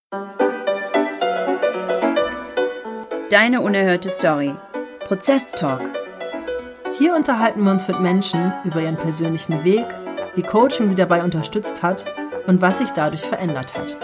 Deine unerhörte Story. Prozesstalk. Hier unterhalten wir uns mit Menschen über ihren persönlichen Weg, wie Coaching sie dabei unterstützt hat und was sich dadurch verändert hat.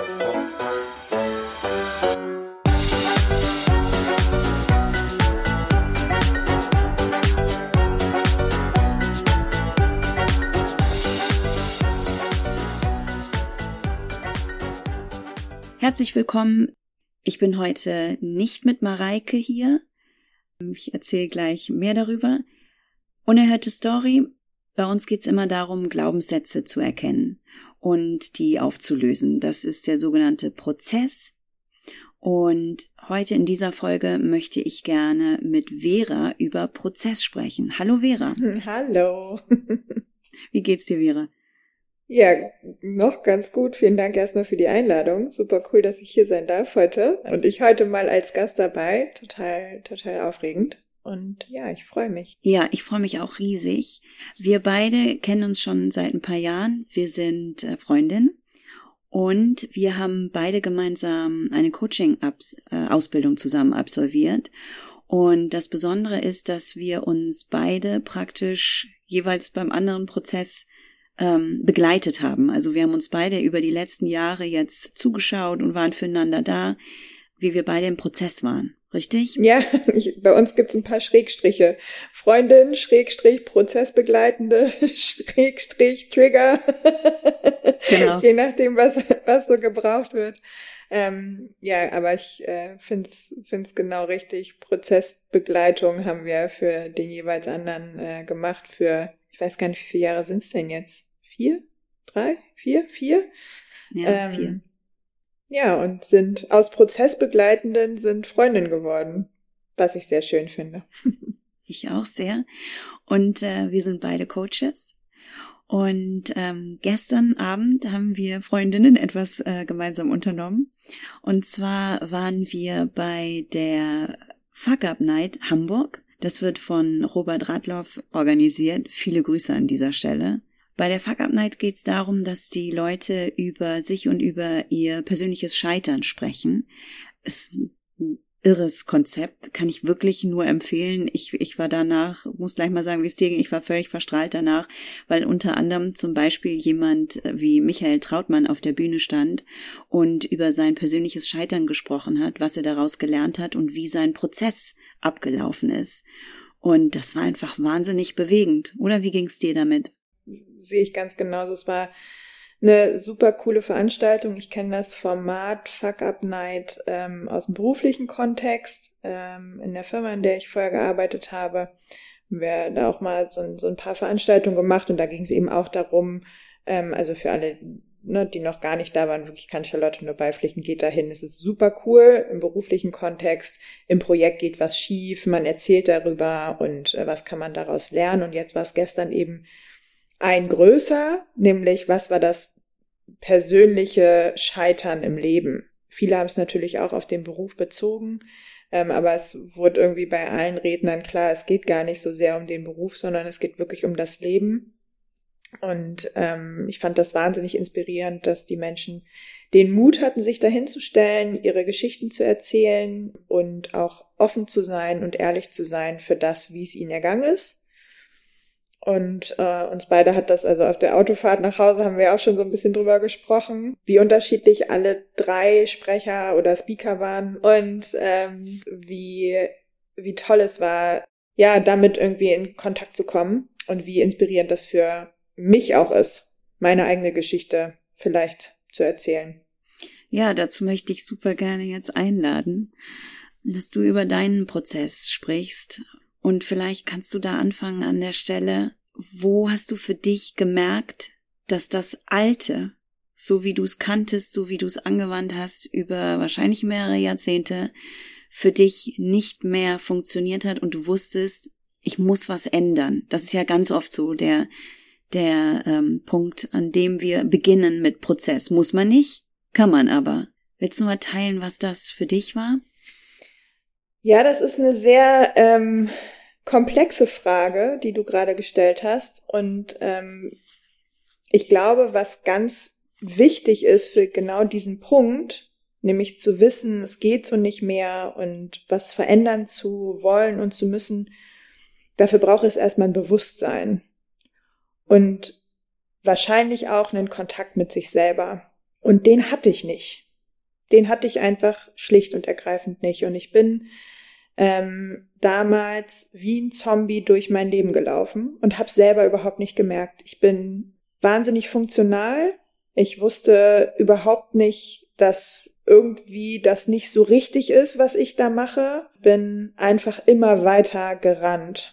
Herzlich willkommen. Ich bin heute nicht mit Mareike hier. Ich erzähle gleich mehr darüber. Unerhörte Story. Bei uns geht es immer darum, Glaubenssätze zu erkennen und die aufzulösen. Das ist der sogenannte Prozess. Und heute in dieser Folge möchte ich gerne mit Vera über Prozess sprechen. Hallo Vera. Hallo. Wie geht's dir, Vera? Ja, noch ganz gut. Vielen Dank erstmal für die Einladung. Super cool, dass ich hier sein darf heute. Und ich heute mal als Gast dabei. Total aufregend. Und ja, ich freue mich. Ja, ich freue mich auch riesig. Wir beide kennen uns schon seit ein paar Jahren. Wir sind Freundinnen und wir haben beide gemeinsam eine Coaching-Ausbildung zusammen absolviert. Und das Besondere ist, dass wir uns beide praktisch jeweils beim anderen Prozess begleitet haben. Also wir haben uns beide über die letzten Jahre jetzt zugeschaut und waren füreinander da, wie wir beide im Prozess waren. Richtig? Ja, bei uns gibt's ein paar Schrägstriche. Freundin, Schrägstrich, Prozessbegleitende, Schrägstrich, Trigger. Genau. Je nachdem, was so gebraucht wird. Ja, aber ich find's genau richtig. Prozessbegleitung haben wir für den jeweils anderen gemacht. Ich weiß gar nicht, wie viele Jahre sind's denn jetzt? 4? 3? 4? 4? Ja, 4. Ja, und sind aus Prozessbegleitenden sind Freundinnen geworden, was ich sehr schön finde. Ich auch sehr. Und wir sind beide Coaches. Und gestern Abend haben wir Freundinnen etwas gemeinsam unternommen. Und zwar waren wir bei der Fuck Up Night Hamburg. Das wird von Robert Radloff organisiert. Viele Grüße an dieser Stelle. Bei der Fuck Up Night geht es darum, dass die Leute über sich und über ihr persönliches Scheitern sprechen. Ist ein irres Konzept, kann ich wirklich nur empfehlen. Ich war danach, muss gleich mal sagen, wie es dir ging, ich war völlig verstrahlt danach, weil unter anderem zum Beispiel jemand wie Michael Trautmann auf der Bühne stand und über sein persönliches Scheitern gesprochen hat, was er daraus gelernt hat und wie sein Prozess abgelaufen ist. Und das war einfach wahnsinnig bewegend. Oder wie ging es dir damit? Sehe ich ganz genauso. Es war eine super coole Veranstaltung. Ich kenne das Format Fuck Up Night aus dem beruflichen Kontext. In der Firma, in der ich vorher gearbeitet habe, haben wir da auch mal so ein paar Veranstaltungen gemacht und da ging es eben auch darum, also für alle, ne, die noch gar nicht da waren, wirklich kann Charlotte nur beipflichten, geht dahin. Es ist super cool im beruflichen Kontext. Im Projekt geht was schief, man erzählt darüber und was kann man daraus lernen. Und jetzt war es gestern eben ein größer, nämlich was war das persönliche Scheitern im Leben. Viele haben es natürlich auch auf den Beruf bezogen, aber es wurde irgendwie bei allen Rednern klar, es geht gar nicht so sehr um den Beruf, sondern es geht wirklich um das Leben. Und ich fand das wahnsinnig inspirierend, dass die Menschen den Mut hatten, sich dahinzustellen, ihre Geschichten zu erzählen und auch offen zu sein und ehrlich zu sein für das, wie es ihnen ergangen ist. Und uns beide hat das, also auf der Autofahrt nach Hause haben wir auch schon so ein bisschen drüber gesprochen, wie unterschiedlich alle 3 Sprecher oder Speaker waren und wie toll es war, ja, damit irgendwie in Kontakt zu kommen und wie inspirierend das für mich auch ist, meine eigene Geschichte vielleicht zu erzählen. Ja, dazu möchte ich super gerne jetzt einladen, dass du über deinen Prozess sprichst. Und vielleicht kannst du da anfangen an der Stelle, wo hast du für dich gemerkt, dass das Alte, so wie du es kanntest, so wie du es angewandt hast, über wahrscheinlich mehrere Jahrzehnte, für dich nicht mehr funktioniert hat und du wusstest, ich muss was ändern. Das ist ja ganz oft so der Punkt, an dem wir beginnen mit Prozess. Muss man nicht, kann man aber. Willst du mal teilen, was das für dich war? Ja, das ist eine sehr komplexe Frage, die du gerade gestellt hast. Und ich glaube, was ganz wichtig ist für genau diesen Punkt, nämlich zu wissen, es geht so nicht mehr und was verändern zu wollen und zu müssen, dafür braucht es erstmal ein Bewusstsein und wahrscheinlich auch einen Kontakt mit sich selber. Und den hatte ich nicht. Den hatte ich einfach schlicht und ergreifend nicht. Und ich bin damals wie ein Zombie durch mein Leben gelaufen und habe selber überhaupt nicht gemerkt. Ich bin wahnsinnig funktional. Ich wusste überhaupt nicht, dass irgendwie das nicht so richtig ist, was ich da mache. Bin einfach immer weiter gerannt.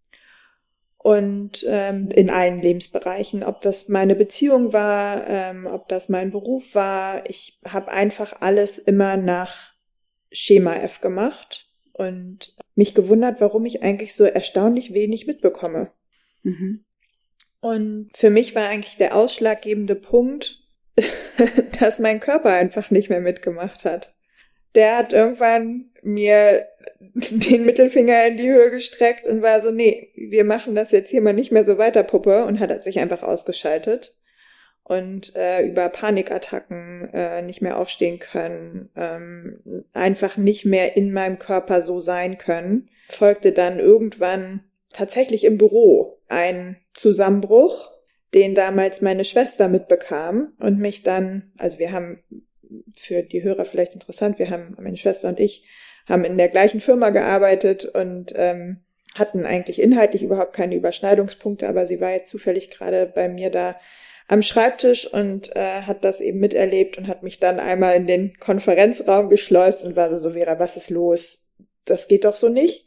Und in allen Lebensbereichen, ob das meine Beziehung war, ob das mein Beruf war. Ich habe einfach alles immer nach Schema F gemacht und mich gewundert, warum ich eigentlich so erstaunlich wenig mitbekomme. Mhm. Und für mich war eigentlich der ausschlaggebende Punkt, dass mein Körper einfach nicht mehr mitgemacht hat. Der hat irgendwann mir den Mittelfinger in die Höhe gestreckt und war so, nee, wir machen das jetzt hier mal nicht mehr so weiter, Puppe, und hat sich einfach ausgeschaltet und über Panikattacken nicht mehr aufstehen können, einfach nicht mehr in meinem Körper so sein können. Folgte dann irgendwann tatsächlich im Büro ein Zusammenbruch, den damals meine Schwester mitbekam und mich dann, also wir haben, für die Hörer vielleicht interessant, meine Schwester und ich haben in der gleichen Firma gearbeitet und hatten eigentlich inhaltlich überhaupt keine Überschneidungspunkte, aber sie war jetzt zufällig gerade bei mir da am Schreibtisch und hat das eben miterlebt und hat mich dann einmal in den Konferenzraum geschleust und war so, Vera, was ist los? Das geht doch so nicht.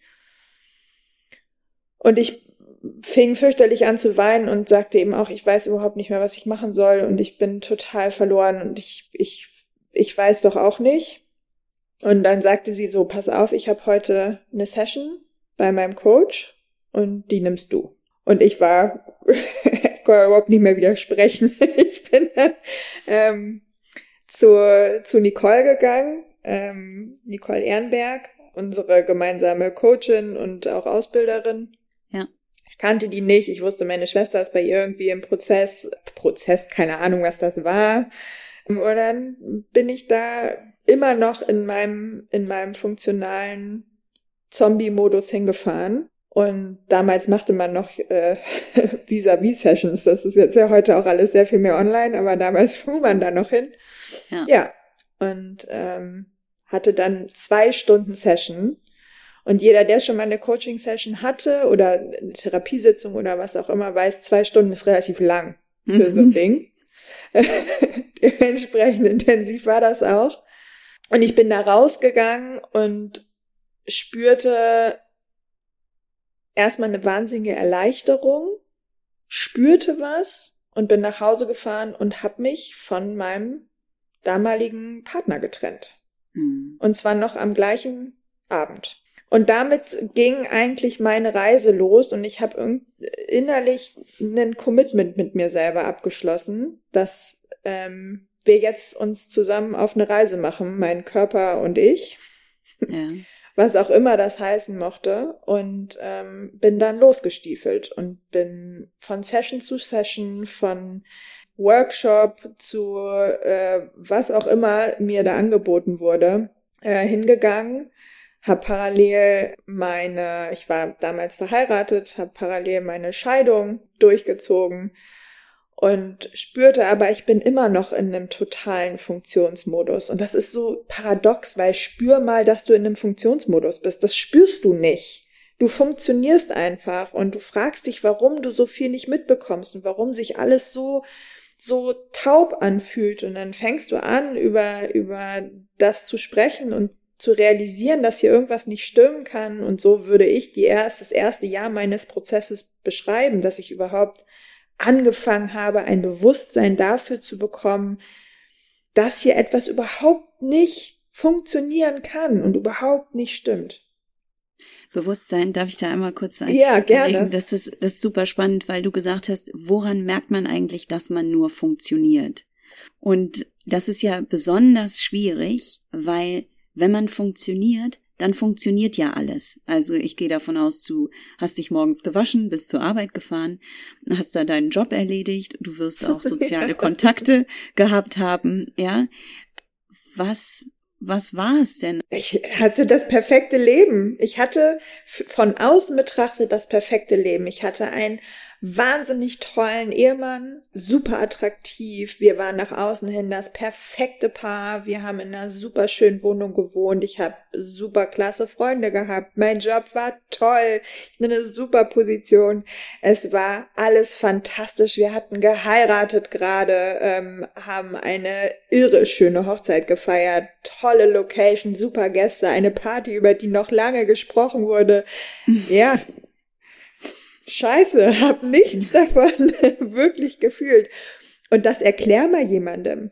Und ich fing fürchterlich an zu weinen und sagte eben auch, ich weiß überhaupt nicht mehr, was ich machen soll und ich bin total verloren und ich weiß doch auch nicht. Und dann sagte sie so, pass auf, ich habe heute eine Session bei meinem Coach und die nimmst du. Und ich konnte überhaupt nicht mehr widersprechen. Ich bin dann zu Nicole gegangen, Nicole Ehrenberg, unsere gemeinsame Coachin und auch Ausbilderin. Ja. Ich kannte die nicht, ich wusste, meine Schwester ist bei ihr irgendwie im Prozess, keine Ahnung, was das war. Und dann bin ich da immer noch in meinem funktionalen Zombie-Modus hingefahren. Und damals machte man noch Vis-à-vis-Sessions. Das ist jetzt ja heute auch alles sehr viel mehr online, aber damals fuhr man da noch hin. Ja. Und hatte dann 2 Stunden Session. Und jeder, der schon mal eine Coaching-Session hatte oder eine Therapiesitzung oder was auch immer, weiß, 2 Stunden ist relativ lang für so ein Ding. Dementsprechend intensiv war das auch. Und ich bin da rausgegangen und spürte erstmal eine wahnsinnige Erleichterung, spürte was und bin nach Hause gefahren und habe mich von meinem damaligen Partner getrennt. Und zwar noch am gleichen Abend. Und damit ging eigentlich meine Reise los und ich habe innerlich ein Commitment mit mir selber abgeschlossen, dass wir jetzt uns zusammen auf eine Reise machen, mein Körper und ich, was auch immer das heißen mochte, und bin dann losgestiefelt und bin von Session zu Session, von Workshop zu was auch immer mir da angeboten wurde, hingegangen. Habe parallel ich war damals verheiratet, habe parallel meine Scheidung durchgezogen und spürte aber, ich bin immer noch in einem totalen Funktionsmodus. Und das ist so paradox, weil spür mal, dass du in einem Funktionsmodus bist. Das spürst du nicht. Du funktionierst einfach und du fragst dich, warum du so viel nicht mitbekommst und warum sich alles so taub anfühlt. Und dann fängst du an, über das zu sprechen und zu realisieren, dass hier irgendwas nicht stimmen kann. Und so würde ich das erste Jahr meines Prozesses beschreiben, dass ich überhaupt angefangen habe, ein Bewusstsein dafür zu bekommen, dass hier etwas überhaupt nicht funktionieren kann und überhaupt nicht stimmt. Bewusstsein, darf ich da einmal kurz sagen? Ja, gerne. Das ist super spannend, weil du gesagt hast, woran merkt man eigentlich, dass man nur funktioniert? Und das ist ja besonders schwierig, weil wenn man funktioniert, dann funktioniert ja alles. Also ich gehe davon aus, du hast dich morgens gewaschen, bist zur Arbeit gefahren, hast da deinen Job erledigt, du wirst auch soziale Kontakte gehabt haben, ja. was war es denn? Ich hatte das perfekte Leben. Ich hatte von außen betrachtet das perfekte Leben. Ich hatte einen wahnsinnig tollen Ehemann, super attraktiv. Wir waren nach außen hin das perfekte Paar. Wir haben in einer super schönen Wohnung gewohnt. Ich habe super klasse Freunde gehabt. Mein Job war toll. Ich hatte eine super Position. Es war alles fantastisch. Wir hatten geheiratet gerade, haben eine irre schöne Hochzeit gefeiert. Tolle Location, super Gäste, eine Party, über die noch lange gesprochen wurde. Ja. Scheiße, hab nichts davon wirklich gefühlt. Und das erklär mal jemandem.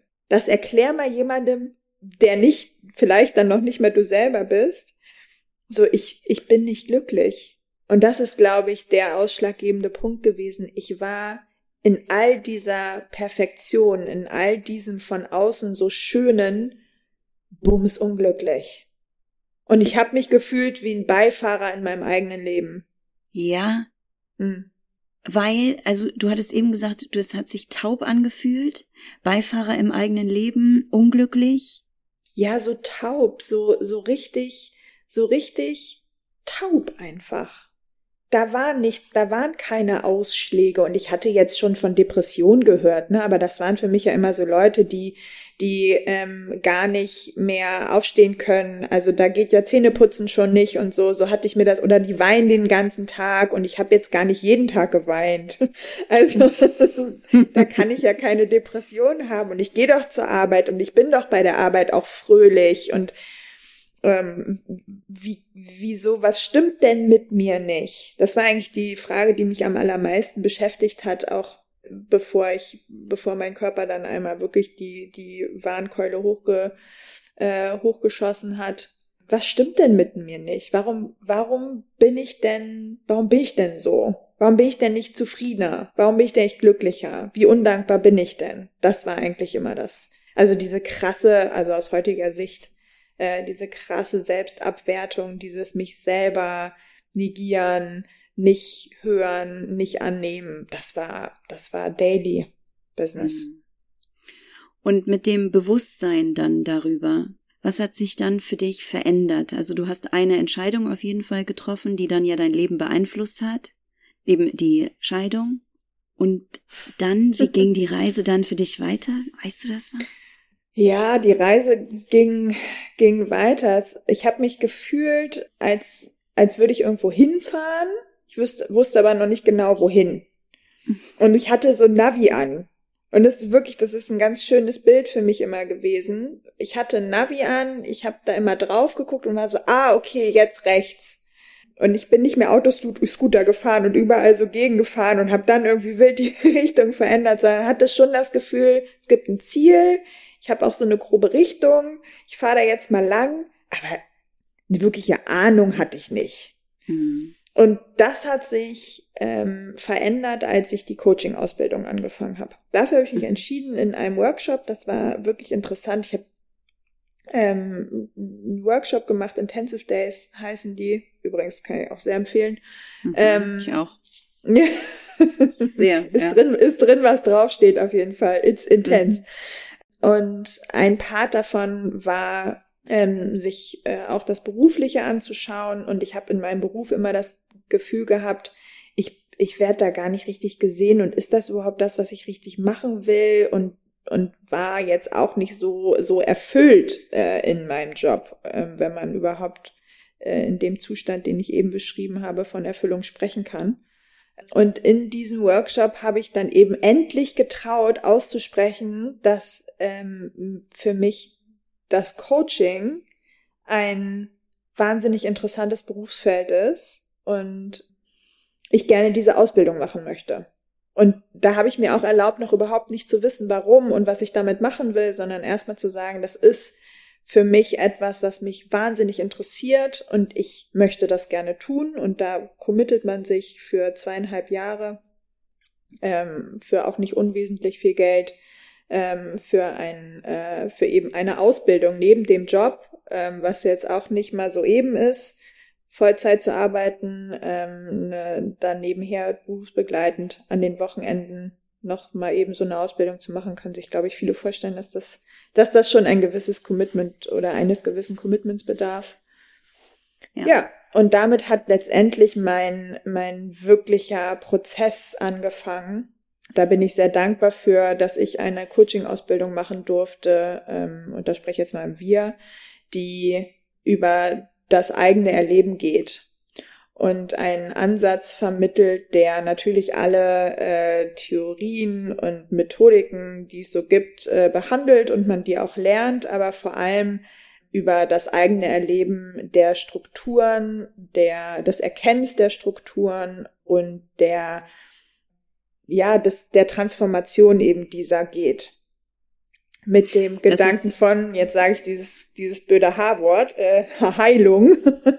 Der nicht, vielleicht dann noch nicht mehr du selber bist. So, ich bin nicht glücklich. Und das ist, glaube ich, der ausschlaggebende Punkt gewesen. Ich war in all dieser Perfektion, in all diesem von außen so schönen, bums unglücklich. Und ich habe mich gefühlt wie ein Beifahrer in meinem eigenen Leben. Ja. Weil, also du hattest eben gesagt, es hat sich taub angefühlt, Beifahrer im eigenen Leben, unglücklich. Ja, so taub, so richtig taub einfach. Da war nichts, da waren keine Ausschläge und ich hatte jetzt schon von Depressionen gehört, ne, aber das waren für mich ja immer so Leute, die gar nicht mehr aufstehen können, also da geht ja Zähneputzen schon nicht und so hatte ich mir das, oder die weinen den ganzen Tag und ich habe jetzt gar nicht jeden Tag geweint, also da kann ich ja keine Depression haben und ich gehe doch zur Arbeit und ich bin doch bei der Arbeit auch fröhlich und wieso, was stimmt denn mit mir nicht? Das war eigentlich die Frage, die mich am allermeisten beschäftigt hat, auch bevor mein Körper dann einmal wirklich die Warnkeule hochgeschossen hat. Was stimmt denn mit mir nicht? Warum bin ich denn so? Warum bin ich denn nicht zufriedener? Warum bin ich denn nicht glücklicher? Wie undankbar bin ich denn? Das war eigentlich immer das, also diese krasse, also aus heutiger Sicht, diese krasse Selbstabwertung, dieses mich selber negieren, nicht hören, nicht annehmen, das war Daily Business. Und mit dem Bewusstsein dann darüber, was hat sich dann für dich verändert? Also du hast eine Entscheidung auf jeden Fall getroffen, die dann ja dein Leben beeinflusst hat, eben die Scheidung. Und dann, wie ging die Reise dann für dich weiter? Weißt du das noch? Ja, die Reise ging weiter. Ich habe mich gefühlt, als würde ich irgendwo hinfahren. Ich wusste aber noch nicht genau, wohin. Und ich hatte so ein Navi an. Und das ist ein ganz schönes Bild für mich immer gewesen. Ich hatte ein Navi an, ich habe da immer drauf geguckt und war so, okay, jetzt rechts. Und ich bin nicht mehr Autoscooter gefahren und überall so gegengefahren und habe dann irgendwie wild die Richtung verändert, sondern hatte schon das Gefühl, es gibt ein Ziel. Ich habe auch so eine grobe Richtung. Ich fahre da jetzt mal lang, aber eine wirkliche Ahnung hatte ich nicht. Und das hat sich verändert, als ich die Coaching-Ausbildung angefangen habe. Dafür habe ich mich entschieden in einem Workshop. Das war wirklich interessant. Ich habe einen Workshop gemacht, Intensive Days heißen die. Übrigens kann ich auch sehr empfehlen. Ich auch. Ja. Sehr. Ist drin, was draufsteht auf jeden Fall. It's intense. Und ein Part davon war, sich auch das Berufliche anzuschauen. Und ich habe in meinem Beruf immer das Gefühl gehabt, ich werde da gar nicht richtig gesehen. Und ist das überhaupt das, was ich richtig machen will? Und war jetzt auch nicht so erfüllt in meinem Job, wenn man überhaupt in dem Zustand, den ich eben beschrieben habe, von Erfüllung sprechen kann. Und in diesem Workshop habe ich dann eben endlich getraut auszusprechen, dass für mich das Coaching ein wahnsinnig interessantes Berufsfeld ist und ich gerne diese Ausbildung machen möchte. Und da habe ich mir auch erlaubt, noch überhaupt nicht zu wissen, warum und was ich damit machen will, sondern erstmal zu sagen, das ist für mich etwas, was mich wahnsinnig interessiert und ich möchte das gerne tun. Und da committet man sich für 2,5 Jahre, für auch nicht unwesentlich viel Geld, für eben eine Ausbildung neben dem Job, was jetzt auch nicht mal so eben ist, Vollzeit zu arbeiten, dann nebenher berufsbegleitend an den Wochenenden noch mal eben so eine Ausbildung zu machen, können sich, glaube ich, viele vorstellen, dass das schon ein gewisses Commitment oder eines gewissen Commitments bedarf. Ja, und damit hat letztendlich mein wirklicher Prozess angefangen. Da bin ich sehr dankbar für, dass ich eine Coaching-Ausbildung machen durfte, und da spreche ich jetzt mal im Wir, die über das eigene Erleben geht und einen Ansatz vermittelt, der natürlich alle Theorien und Methodiken, die es so gibt, behandelt und man die auch lernt, aber vor allem über das eigene Erleben der Strukturen, des Erkennens der Strukturen und der Transformation eben dieser geht. Mit dem Gedanken von, jetzt sage ich dieses blöde H-Wort, Heilung.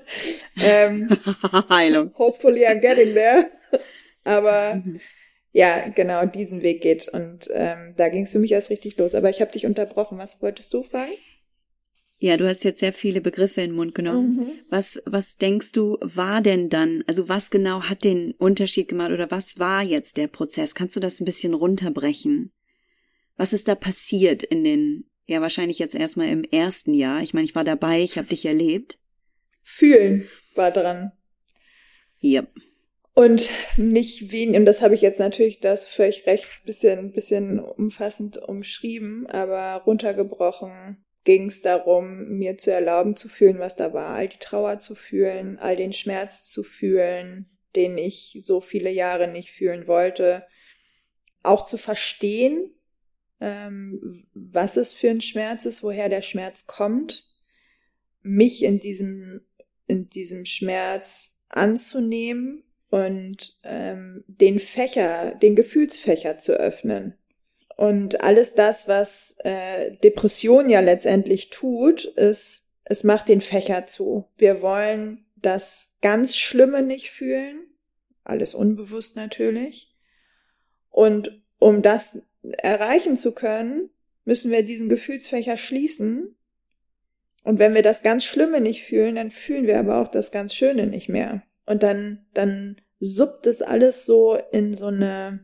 Heilung. Hopefully I'm getting there. Aber ja, genau, diesen Weg geht. Und da ging es für mich erst richtig los. Aber ich habe dich unterbrochen. Was wolltest du fragen? Ja, du hast jetzt sehr viele Begriffe in den Mund genommen. Was denkst du, war denn dann, also was genau hat den Unterschied gemacht oder was war jetzt der Prozess? Kannst du das ein bisschen runterbrechen? Was ist da passiert in den, ja wahrscheinlich jetzt erstmal im ersten Jahr? Ich meine, ich war dabei, ich habe dich erlebt. Fühlen war dran. Ja. Und nicht wen, und das habe ich jetzt natürlich, das völlig recht, bisschen umfassend umschrieben, aber runtergebrochen ging es darum, mir zu erlauben zu fühlen, was da war, all die Trauer zu fühlen, all den Schmerz zu fühlen, den ich so viele Jahre nicht fühlen wollte, auch zu verstehen, was es für ein Schmerz ist, woher der Schmerz kommt, mich in diesem Schmerz anzunehmen und den Gefühlsfächer zu öffnen. Und alles das, was Depression ja letztendlich tut, ist, es macht den Fächer zu. Wir wollen das ganz Schlimme nicht fühlen, alles unbewusst natürlich. Und um das erreichen zu können, müssen wir diesen Gefühlsfächer schließen. Und wenn wir das ganz Schlimme nicht fühlen, dann fühlen wir aber auch das ganz Schöne nicht mehr. Und dann suppt es alles so in so eine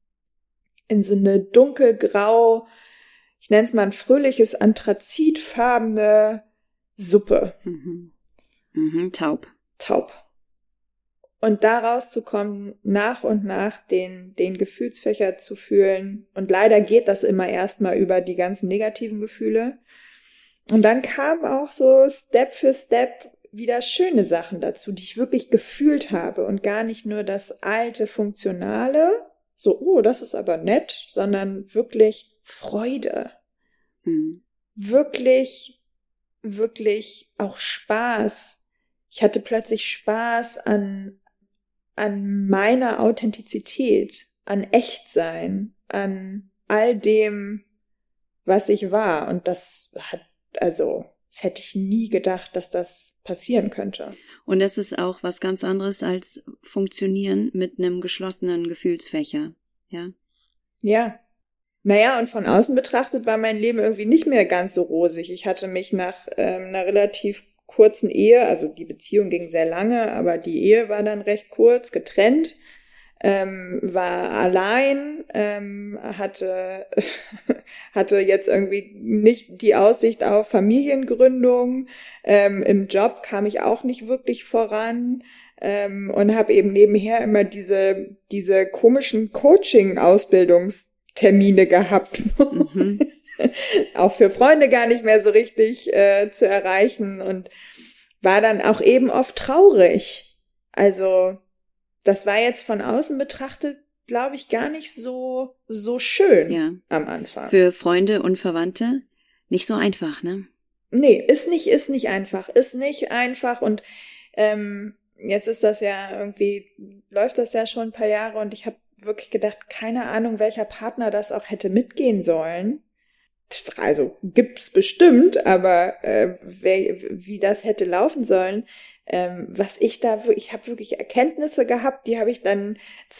dunkelgrau, ich nenne es mal ein fröhliches anthrazitfarbene Suppe. Taub. Und da rauszukommen, nach und nach den Gefühlsfächer zu fühlen. Und leider geht das immer erstmal über die ganzen negativen Gefühle. Und dann kamen auch so Step für Step wieder schöne Sachen dazu, die ich wirklich gefühlt habe und gar nicht nur das alte Funktionale, so, oh, das ist aber nett, sondern wirklich Freude. Wirklich, wirklich auch Spaß. Ich hatte plötzlich Spaß an meiner Authentizität, an Echtsein, an all dem, was ich war. Und das hätte ich nie gedacht, dass das passieren könnte. Und das ist auch was ganz anderes als funktionieren mit einem geschlossenen Gefühlsfächer, ja? Ja. Naja, und von außen betrachtet war mein Leben irgendwie nicht mehr ganz so rosig. Ich hatte mich nach einer relativ kurzen Ehe, also die Beziehung ging sehr lange, aber die Ehe war dann recht kurz, getrennt, war allein, hatte jetzt irgendwie nicht die Aussicht auf Familiengründung, im Job kam ich auch nicht wirklich voran, und habe eben nebenher immer diese komischen Coaching-Ausbildungstermine gehabt, auch für Freunde gar nicht mehr so richtig zu erreichen und war dann auch eben oft traurig. Also das war jetzt von außen betrachtet, glaube ich, gar nicht so schön am Anfang. Für Freunde und Verwandte nicht so einfach, ne? Nee, ist nicht einfach und jetzt ist das ja irgendwie, läuft das ja schon ein paar Jahre und ich habe wirklich gedacht, keine Ahnung, welcher Partner das auch hätte mitgehen sollen. Also gibt's bestimmt, aber wie das hätte laufen sollen, ich habe wirklich Erkenntnisse gehabt, die habe ich dann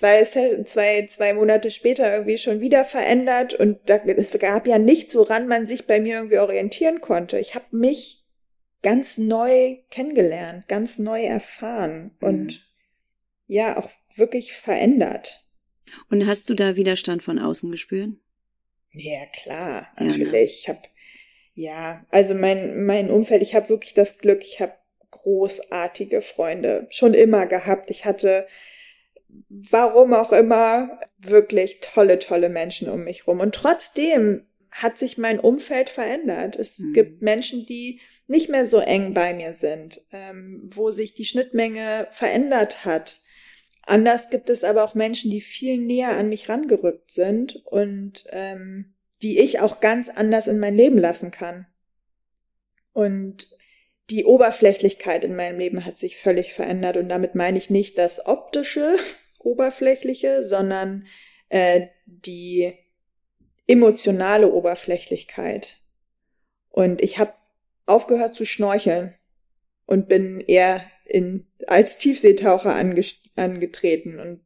zwei Monate später irgendwie schon wieder verändert und es gab ja nichts, woran man sich bei mir irgendwie orientieren konnte. Ich habe mich ganz neu kennengelernt, ganz neu erfahren und ja, auch wirklich verändert. Und hast du da Widerstand von außen gespürt? Ja, klar, natürlich. Also mein Umfeld, ich habe wirklich das Glück, ich habe großartige Freunde schon immer gehabt. Ich hatte, warum auch immer, wirklich tolle, tolle Menschen um mich rum. Und trotzdem hat sich mein Umfeld verändert. Es gibt Menschen, die nicht mehr so eng bei mir sind, wo sich die Schnittmenge verändert hat. Anders gibt es aber auch Menschen, die viel näher an mich rangerückt sind und die ich auch ganz anders in mein Leben lassen kann. Und die Oberflächlichkeit in meinem Leben hat sich völlig verändert. Und damit meine ich nicht das optische, oberflächliche, sondern die emotionale Oberflächlichkeit. Und ich habe aufgehört zu schnorcheln und bin eher als Tiefseetaucher angetreten. Und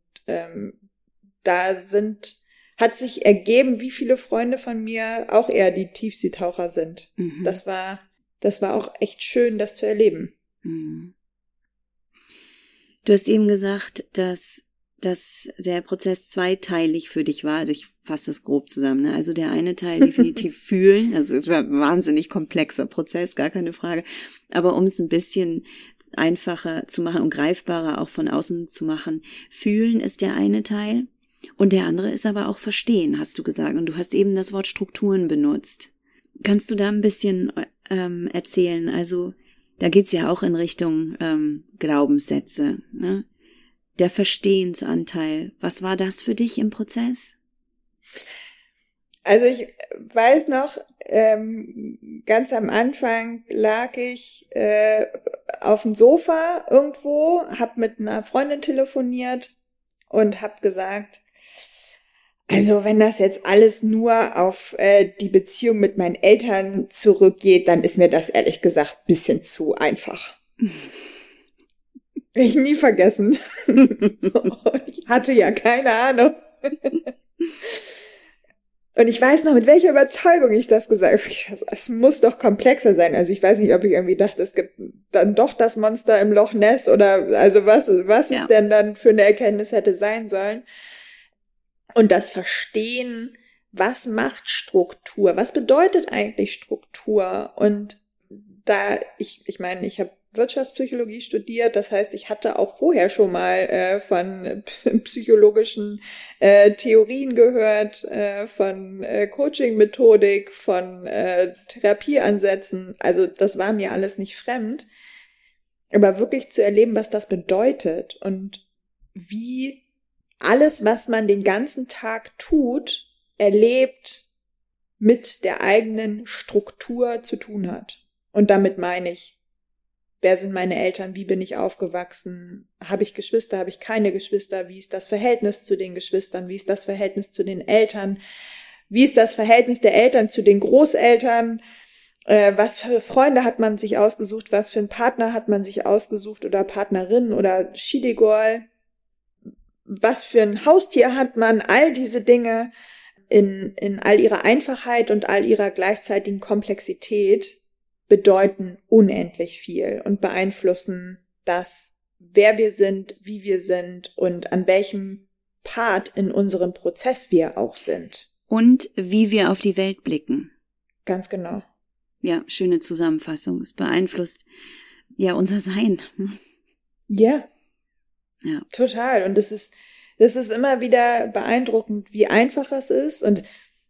hat sich ergeben, wie viele Freunde von mir auch eher die Tiefseetaucher sind. Mhm. Das war auch echt schön, das zu erleben. Mhm. Du hast eben gesagt, dass der Prozess zweiteilig für dich war. Ich fasse das grob zusammen. Ne? Also der eine Teil definitiv fühlen. Also es war ein wahnsinnig komplexer Prozess, gar keine Frage. Aber um es ein bisschen einfacher zu machen und greifbarer auch von außen zu machen, fühlen ist der eine Teil. Und der andere ist aber auch verstehen, hast du gesagt. Und du hast eben das Wort Strukturen benutzt. Kannst du da ein bisschen erzählen? Also da geht's ja auch in Richtung Glaubenssätze, ne? Der Verstehensanteil. Was war das für dich im Prozess? Also ich weiß noch, ganz am Anfang lag ich auf dem Sofa irgendwo, habe mit einer Freundin telefoniert und habe gesagt, also wenn das jetzt alles nur auf die Beziehung mit meinen Eltern zurückgeht, dann ist mir das ehrlich gesagt ein bisschen zu einfach. Ich nie vergessen. Ich hatte ja keine Ahnung. Und ich weiß noch, mit welcher Überzeugung ich das gesagt habe. Es muss doch komplexer sein. Also ich weiß nicht, ob ich irgendwie dachte, es gibt dann doch das Monster im Loch Ness oder also was es denn dann für eine Erkenntnis hätte sein sollen. Und das Verstehen, was macht Struktur? Was bedeutet eigentlich Struktur? Und da, ich meine, ich habe Wirtschaftspsychologie studiert, das heißt, ich hatte auch vorher schon mal von psychologischen Theorien gehört, von Coaching-Methodik, von Therapieansätzen. Also das war mir alles nicht fremd. Aber wirklich zu erleben, was das bedeutet und wie alles, was man den ganzen Tag tut, erlebt, mit der eigenen Struktur zu tun hat. Und damit meine ich, wer sind meine Eltern? Wie bin ich aufgewachsen? Habe ich Geschwister? Habe ich keine Geschwister? Wie ist das Verhältnis zu den Geschwistern? Wie ist das Verhältnis zu den Eltern? Wie ist das Verhältnis der Eltern zu den Großeltern? Was für Freunde hat man sich ausgesucht? Was für einen Partner hat man sich ausgesucht oder Partnerin oder Schidigol? Was für ein Haustier hat man? All diese Dinge in all ihrer Einfachheit und all ihrer gleichzeitigen Komplexität bedeuten unendlich viel und beeinflussen das, wer wir sind, wie wir sind und an welchem Part in unserem Prozess wir auch sind. Und wie wir auf die Welt blicken. Ganz genau. Ja, schöne Zusammenfassung. Es beeinflusst ja unser Sein. Ja. Ja. Total. Und das ist immer wieder beeindruckend, wie einfach es ist. Und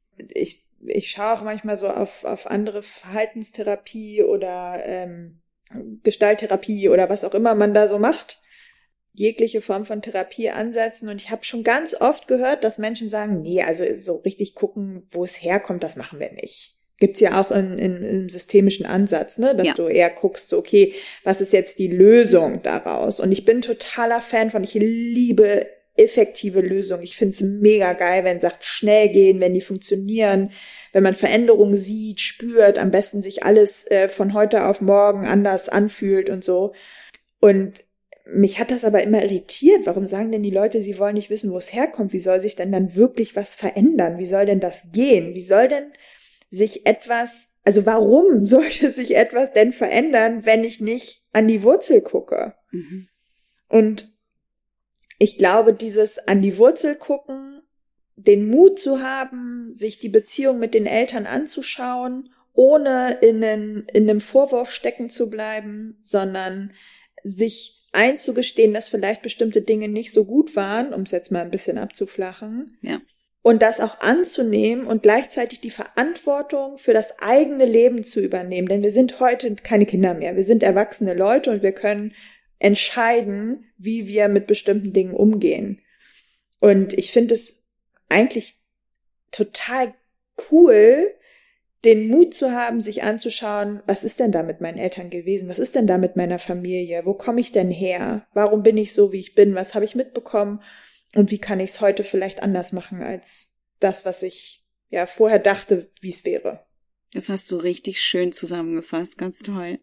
ich schaue auch manchmal so auf andere Verhaltenstherapie oder Gestalttherapie oder was auch immer man da so macht. Jegliche Form von Therapie ansetzen. Und ich habe schon ganz oft gehört, dass Menschen sagen, nee, also so richtig gucken, wo es herkommt, das machen wir nicht. Gibt's ja auch im systemischen Ansatz, ne, dass du eher guckst, so, okay, was ist jetzt die Lösung daraus? Und ich bin totaler Fan ich liebe effektive Lösungen. Ich finde es mega geil, wenn Sachen schnell gehen, wenn die funktionieren, wenn man Veränderungen sieht, spürt, am besten sich alles von heute auf morgen anders anfühlt und so. Und mich hat das aber immer irritiert. Warum sagen denn die Leute, sie wollen nicht wissen, wo es herkommt? Wie soll sich denn dann wirklich was verändern? Wie soll denn das gehen? Wie soll denn sich etwas, also warum sollte sich etwas denn verändern, wenn ich nicht an die Wurzel gucke? Mhm. Und ich glaube, dieses an die Wurzel gucken, den Mut zu haben, sich die Beziehung mit den Eltern anzuschauen, ohne in einem Vorwurf stecken zu bleiben, sondern sich einzugestehen, dass vielleicht bestimmte Dinge nicht so gut waren, um es jetzt mal ein bisschen abzuflachen. Ja. Und das auch anzunehmen und gleichzeitig die Verantwortung für das eigene Leben zu übernehmen. Denn wir sind heute keine Kinder mehr. Wir sind erwachsene Leute und wir können entscheiden, wie wir mit bestimmten Dingen umgehen. Und ich finde es eigentlich total cool, den Mut zu haben, sich anzuschauen, was ist denn da mit meinen Eltern gewesen? Was ist denn da mit meiner Familie? Wo komme ich denn her? Warum bin ich so, wie ich bin? Was habe ich mitbekommen? Und wie kann ich es heute vielleicht anders machen als das, was ich ja vorher dachte, wie es wäre? Das hast du richtig schön zusammengefasst. Ganz toll.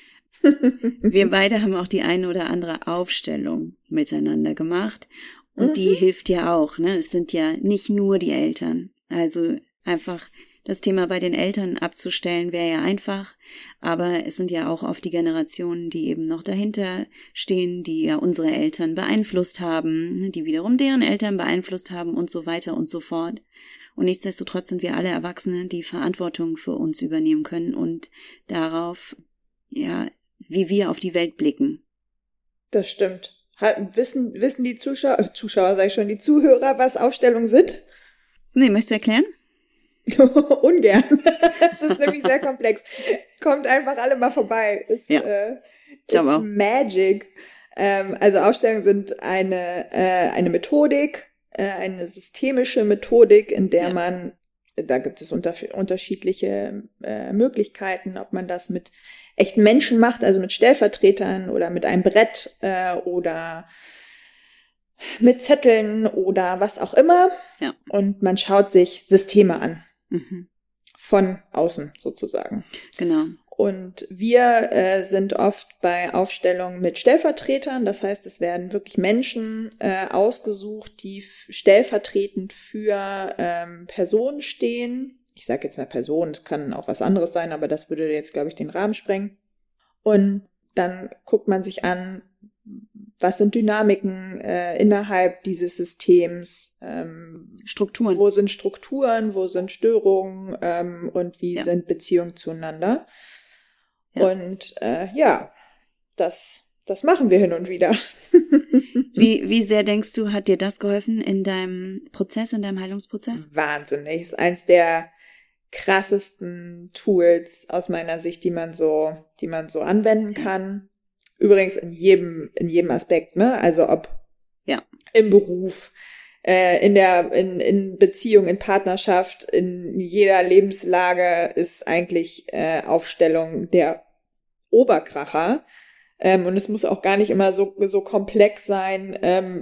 Wir beide haben auch die eine oder andere Aufstellung miteinander gemacht. Und die hilft ja auch, ne? Es sind ja nicht nur die Eltern. Also einfach das Thema bei den Eltern abzustellen wäre ja einfach, aber es sind ja auch oft die Generationen, die eben noch dahinter stehen, die ja unsere Eltern beeinflusst haben, die wiederum deren Eltern beeinflusst haben und so weiter und so fort. Und nichtsdestotrotz sind wir alle Erwachsene, die Verantwortung für uns übernehmen können und darauf, ja, wie wir auf die Welt blicken. Das stimmt. Wissen die Zuschauer, sag ich schon, die Zuhörer, was Aufstellungen sind? Nee, möchtest du erklären? Ungern. Es ist nämlich sehr komplex. Kommt einfach alle mal vorbei. Ist Magic. Also Aufstellungen sind eine Methodik, eine systemische Methodik, in der man, da gibt es unterschiedliche Möglichkeiten, ob man das mit echten Menschen macht, also mit Stellvertretern oder mit einem Brett oder mit Zetteln oder was auch immer. Ja. Und man schaut sich Systeme an. Von außen sozusagen. Genau. Und wir sind oft bei Aufstellungen mit Stellvertretern. Das heißt, es werden wirklich Menschen ausgesucht, die stellvertretend für Personen stehen. Ich sage jetzt mal Personen, es kann auch was anderes sein, aber das würde jetzt, glaube ich, den Rahmen sprengen. Und dann guckt man sich an, was sind Dynamiken innerhalb dieses Systems? Strukturen. Wo sind Strukturen, wo sind Störungen und wie sind Beziehungen zueinander? Ja. Und das machen wir hin und wieder. Wie sehr denkst du, hat dir das geholfen in deinem Prozess, in deinem Heilungsprozess? Wahnsinnig. Ist eins der krassesten Tools aus meiner Sicht, die man so anwenden kann. Übrigens in jedem Aspekt, ne? Also ob im Beruf, in Beziehung, in Partnerschaft, in jeder Lebenslage ist eigentlich Aufstellung der Oberkracher. Und es muss auch gar nicht immer so komplex sein,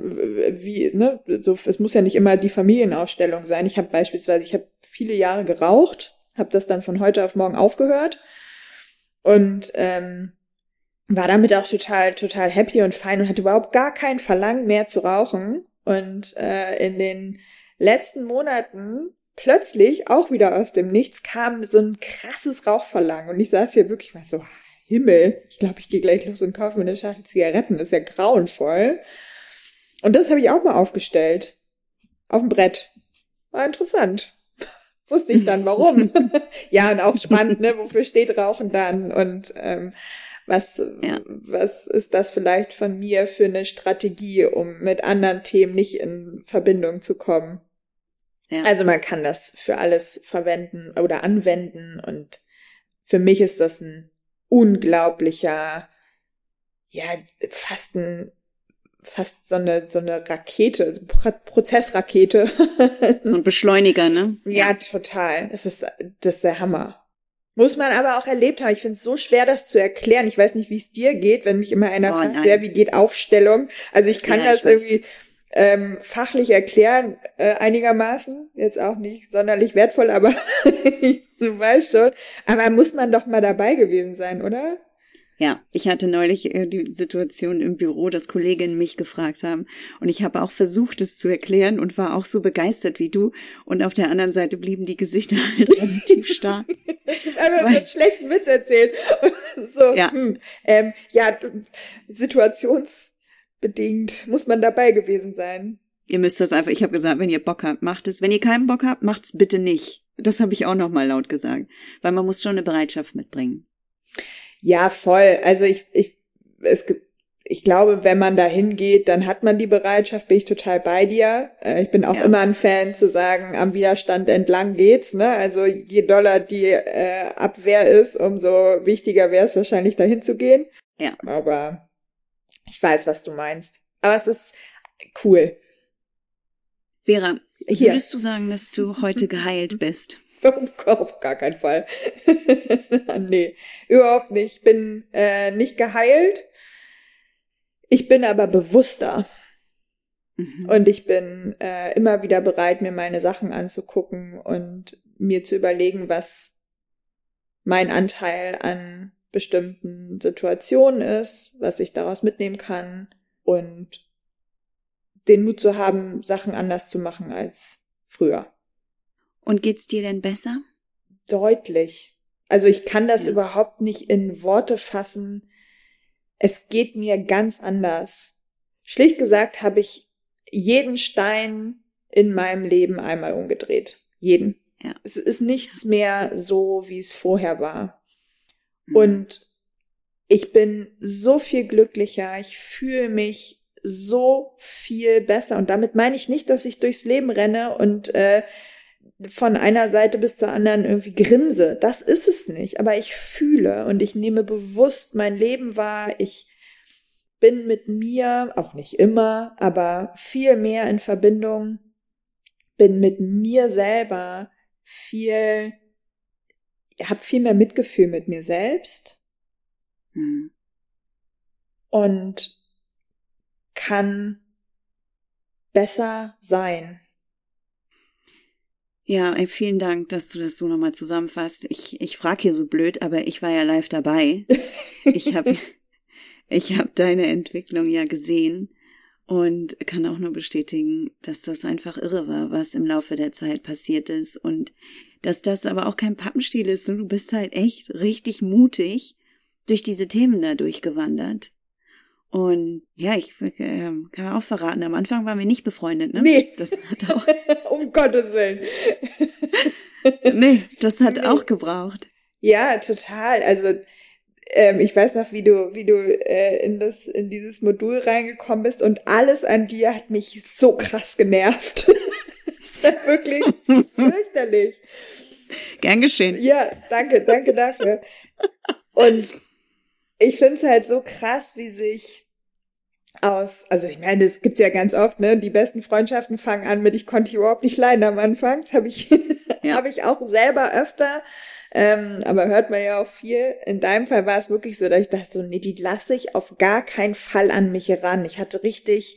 es muss ja nicht immer die Familienaufstellung sein. Ich habe viele Jahre geraucht, habe das dann von heute auf morgen aufgehört und war damit auch total happy und fein und hatte überhaupt gar kein Verlangen mehr zu rauchen. Und in den letzten Monaten plötzlich, auch wieder aus dem Nichts, kam so ein krasses Rauchverlangen. Und ich saß hier wirklich mal so, Himmel, ich glaube, ich gehe gleich los und kaufe mir eine Schachtel Zigaretten. Das ist ja grauenvoll. Und das habe ich auch mal aufgestellt. Auf dem Brett. War interessant. Wusste ich dann, warum. Ja, und auch spannend, ne? Wofür steht Rauchen dann? Und was ist das vielleicht von mir für eine Strategie, um mit anderen Themen nicht in Verbindung zu kommen? Ja. Also man kann das für alles verwenden oder anwenden und für mich ist das ein unglaublicher, fast so eine Rakete, Prozessrakete. So ein Beschleuniger, ne? Ja, total. Das ist der Hammer. Muss man aber auch erlebt haben. Ich finde es so schwer, das zu erklären. Ich weiß nicht, wie es dir geht, wenn mich immer einer fragt, wie geht Aufstellung? Also ich kann das irgendwie fachlich erklären, einigermaßen. Jetzt auch nicht sonderlich wertvoll, aber du weißt schon. Aber muss man doch mal dabei gewesen sein, oder? Ja, ich hatte neulich die Situation im Büro, dass Kolleginnen mich gefragt haben und ich habe auch versucht, es zu erklären und war auch so begeistert wie du und auf der anderen Seite blieben die Gesichter halt relativ stark. Aber einen schlechten Witz erzählt. So, ja. Situationsbedingt bedingt muss man dabei gewesen sein. Ihr müsst das einfach, ich habe gesagt, wenn ihr Bock habt, macht es. Wenn ihr keinen Bock habt, macht's bitte nicht. Das habe ich auch nochmal laut gesagt. Weil man muss schon eine Bereitschaft mitbringen. Ja, voll. Also ich glaube, wenn man da hingeht, dann hat man die Bereitschaft, bin ich total bei dir. Ich bin auch immer ein Fan zu sagen, am Widerstand entlang geht's, ne? Also je doller die Abwehr ist, umso wichtiger wäre es wahrscheinlich, dahin zu gehen. Ja. Aber ich weiß, was du meinst. Aber es ist cool. Vera, würdest du sagen, dass du heute geheilt bist? Auf gar keinen Fall. Nee, überhaupt nicht. Ich bin nicht geheilt. Ich bin aber bewusster. Und ich bin immer wieder bereit, mir meine Sachen anzugucken und mir zu überlegen, was mein Anteil an bestimmten Situationen ist, was ich daraus mitnehmen kann und den Mut zu haben, Sachen anders zu machen als früher. Und geht's dir denn besser? Deutlich. Also ich kann das überhaupt nicht in Worte fassen. Es geht mir ganz anders. Schlicht gesagt habe ich jeden Stein in meinem Leben einmal umgedreht. Jeden. Ja. Es ist nichts mehr so, wie es vorher war. Und ich bin so viel glücklicher. Ich fühle mich so viel besser. Und damit meine ich nicht, dass ich durchs Leben renne und von einer Seite bis zur anderen irgendwie grinse. Das ist es nicht. Aber ich fühle und ich nehme bewusst mein Leben wahr. Ich bin mit mir, auch nicht immer, aber viel mehr in Verbindung, bin mit mir selber habe viel mehr Mitgefühl mit mir selbst und kann besser sein. Ja, vielen Dank, dass du das so nochmal zusammenfasst. Ich frage hier so blöd, aber ich war ja live dabei. Ich hab deine Entwicklung ja gesehen und kann auch nur bestätigen, dass das einfach irre war, was im Laufe der Zeit passiert ist und dass das aber auch kein Pappenstiel ist. Und du bist halt echt richtig mutig durch diese Themen da durchgewandert. Und ja, ich kann auch verraten, am Anfang waren wir nicht befreundet, ne? Nee. Das hat auch um Gottes Willen. Nee, das hat auch gebraucht. Ja, total. Also ich weiß noch, wie du in dieses Modul reingekommen bist und alles an dir hat mich so krass genervt. Das war wirklich fürchterlich. Gern geschehen. Ja, danke dafür. Und ich finde es halt so krass, wie sich also ich meine, das gibt's ja ganz oft, ne? Die besten Freundschaften fangen an mit, ich konnte dich überhaupt nicht leiden am Anfang. Das habe ich auch selber öfter, aber hört man ja auch viel. In deinem Fall war es wirklich so, dass ich dachte so, nee, die lasse ich auf gar keinen Fall an mich ran. Ich hatte richtig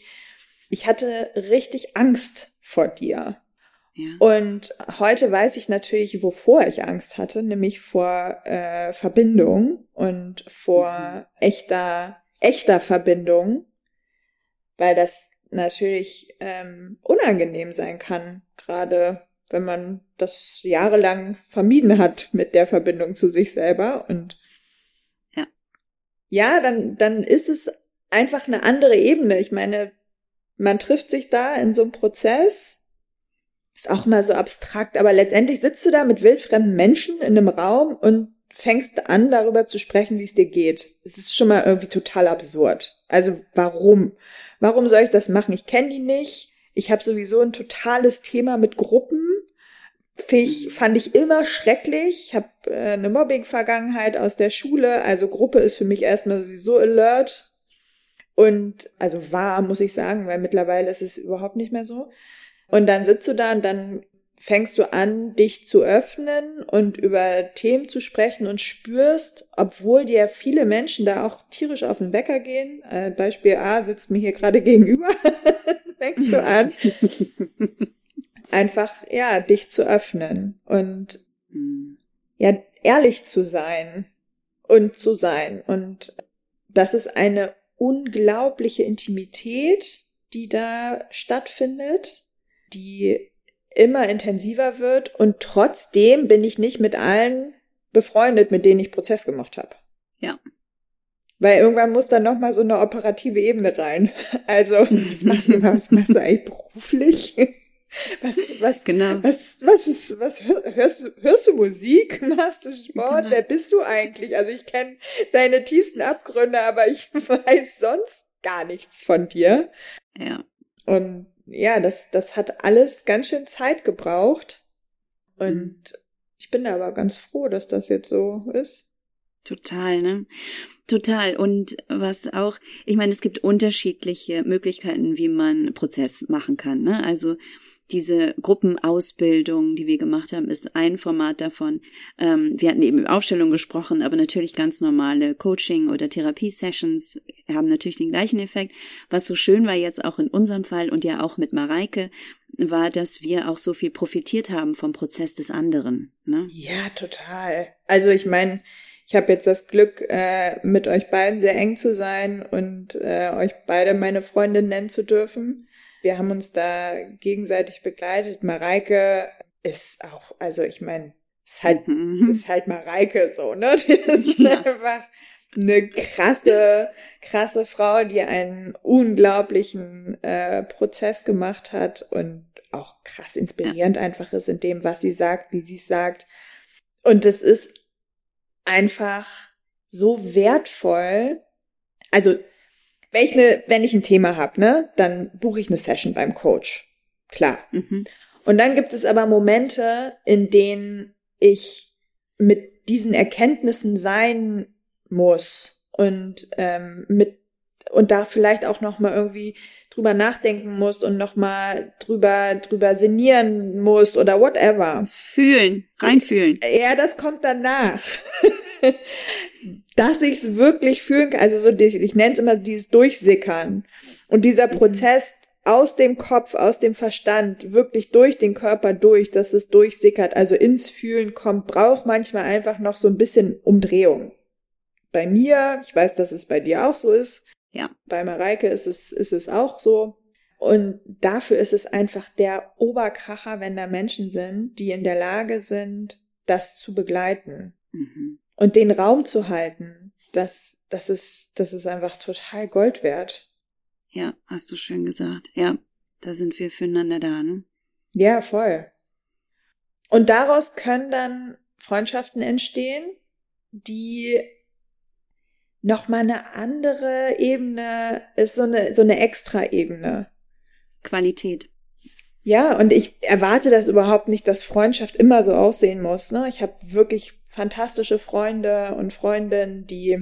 Angst vor dir. Ja. Und heute weiß ich natürlich, wovor ich Angst hatte, nämlich vor Verbindung und vor echter Verbindung, weil das natürlich unangenehm sein kann, gerade wenn man das jahrelang vermieden hat mit der Verbindung zu sich selber. Und dann ist es einfach eine andere Ebene. Ich meine, man trifft sich da in so einem Prozess, ist auch mal so abstrakt, aber letztendlich sitzt du da mit wildfremden Menschen in einem Raum und fängst an, darüber zu sprechen, wie es dir geht. Es ist schon mal irgendwie total absurd. Also warum? Warum soll ich das machen? Ich kenne die nicht. Ich habe sowieso ein totales Thema mit Gruppen. Fand ich immer schrecklich. Ich habe eine Mobbing-Vergangenheit aus der Schule. Also Gruppe ist für mich erstmal sowieso alert. Und also muss ich sagen, weil mittlerweile ist es überhaupt nicht mehr so. Und dann sitzt du da und dann fängst du an, dich zu öffnen und über Themen zu sprechen und spürst, obwohl dir viele Menschen da auch tierisch auf den Wecker gehen. Beispiel A sitzt mir hier gerade gegenüber. Fängst du an, einfach, dich zu öffnen und ehrlich zu sein und zu sein. Und das ist eine unglaubliche Intimität, die da stattfindet, die immer intensiver wird und trotzdem bin ich nicht mit allen befreundet, mit denen ich Prozess gemacht habe. Ja. Weil irgendwann muss dann nochmal so eine operative Ebene rein. Also, was machst du eigentlich beruflich? Genau. Hörst du Musik? Machst du Sport? Genau. Wer bist du eigentlich? Also ich kenne deine tiefsten Abgründe, aber ich weiß sonst gar nichts von dir. Ja. Und ja, das hat alles ganz schön Zeit gebraucht. Und ich bin da aber ganz froh, dass das jetzt so ist. Total, ne? Total. Und was auch, ich meine, es gibt unterschiedliche Möglichkeiten, wie man Prozess machen kann, ne? Also diese Gruppenausbildung, die wir gemacht haben, ist ein Format davon. Wir hatten eben über Aufstellung gesprochen, aber natürlich ganz normale Coaching- oder Therapie-Sessions haben natürlich den gleichen Effekt. Was so schön war jetzt auch in unserem Fall und ja auch mit Mareike, war, dass wir auch so viel profitiert haben vom Prozess des anderen, ne? Ja, total. Also ich meine, ich habe jetzt das Glück, mit euch beiden sehr eng zu sein und euch beide meine Freundin nennen zu dürfen. Wir haben uns da gegenseitig begleitet. Mareike ist auch, also ich meine, ist halt Mareike so, ne? Die ist einfach eine krasse Frau, die einen unglaublichen Prozess gemacht hat und auch krass inspirierend einfach ist in dem, was sie sagt, wie sie es sagt. Und es ist einfach so wertvoll. Also wenn ich ein Thema habe, ne, dann buche ich eine Session beim Coach. Klar. Und dann gibt es aber Momente, in denen ich mit diesen Erkenntnissen sein muss und da vielleicht auch noch mal irgendwie drüber nachdenken muss und noch mal drüber sinnieren muss oder whatever. Reinfühlen. Ja, das kommt danach. Dass ich es wirklich fühlen kann, also so, ich nenne es immer dieses Durchsickern. Und dieser Prozess aus dem Kopf, aus dem Verstand, wirklich durch den Körper durch, dass es durchsickert, also ins Fühlen kommt, braucht manchmal einfach noch so ein bisschen Umdrehung. Bei mir, ich weiß, dass es bei dir auch so ist. Ja. Bei Mareike ist es auch so. Und dafür ist es einfach der Oberkracher, wenn da Menschen sind, die in der Lage sind, das zu begleiten. Und den Raum zu halten, das ist einfach total Gold wert. Ja, hast du schön gesagt. Ja, da sind wir füreinander da, ne? Ja, voll. Und daraus können dann Freundschaften entstehen, die nochmal eine andere Ebene ist, so eine Extra-Ebene. Qualität. Ja, und ich erwarte das überhaupt nicht, dass Freundschaft immer so aussehen muss, ne? Ich habe wirklich fantastische Freunde und Freundinnen, die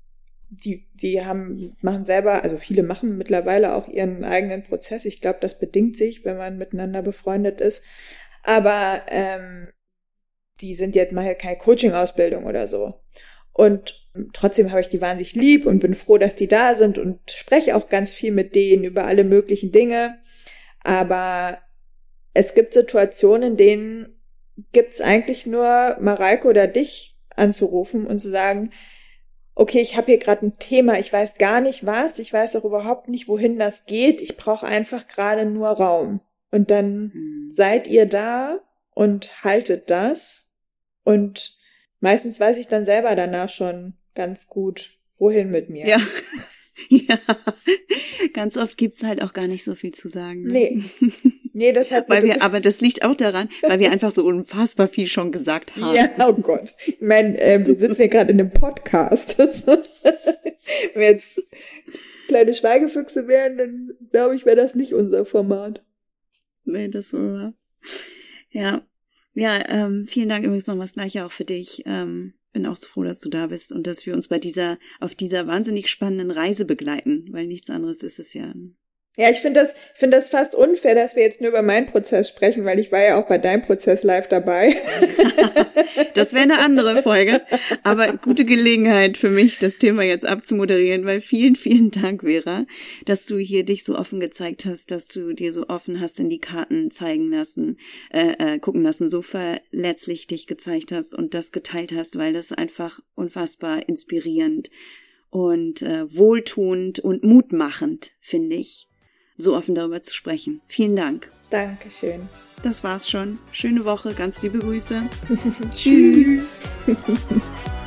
machen selber, also viele machen mittlerweile auch ihren eigenen Prozess. Ich glaube, das bedingt sich, wenn man miteinander befreundet ist. Aber die sind jetzt mal keine Coaching-Ausbildung oder so. Und trotzdem habe ich die wahnsinnig lieb und bin froh, dass die da sind und spreche auch ganz viel mit denen über alle möglichen Dinge. Aber es gibt Situationen, in denen gibt's eigentlich nur Mareike oder dich anzurufen und zu sagen, okay, ich habe hier gerade ein Thema, ich weiß gar nicht was, ich weiß auch überhaupt nicht, wohin das geht, ich brauche einfach gerade nur Raum. Und dann seid ihr da und haltet das. Und meistens weiß ich dann selber danach schon ganz gut, wohin mit mir. Ja. Ja, ganz oft gibt's halt auch gar nicht so viel zu sagen. Ne? Nee, das hat aber das liegt auch daran, weil wir einfach so unfassbar viel schon gesagt haben. Ja, oh Gott. Ich meine, wir sitzen ja gerade in einem Podcast. Wenn wir jetzt kleine Schweigefüchse wären, dann glaube ich, wäre das nicht unser Format. Nee, das war ja. Ja, vielen Dank übrigens noch das Gleiche auch für dich. Bin auch so froh, dass du da bist und dass wir uns auf dieser wahnsinnig spannenden Reise begleiten, weil nichts anderes ist es ja. Ja, ich finde das fast unfair, dass wir jetzt nur über meinen Prozess sprechen, weil ich war ja auch bei deinem Prozess live dabei. Das wäre eine andere Folge, aber gute Gelegenheit für mich, das Thema jetzt abzumoderieren, weil vielen, vielen Dank, Vera, dass du hier dich so offen gezeigt hast, dass du dir so offen hast in die Karten gucken lassen, so verletzlich dich gezeigt hast und das geteilt hast, weil das einfach unfassbar inspirierend und wohltuend und mutmachend, finde ich, so offen darüber zu sprechen. Vielen Dank. Dankeschön. Das war's schon. Schöne Woche, ganz liebe Grüße. Tschüss.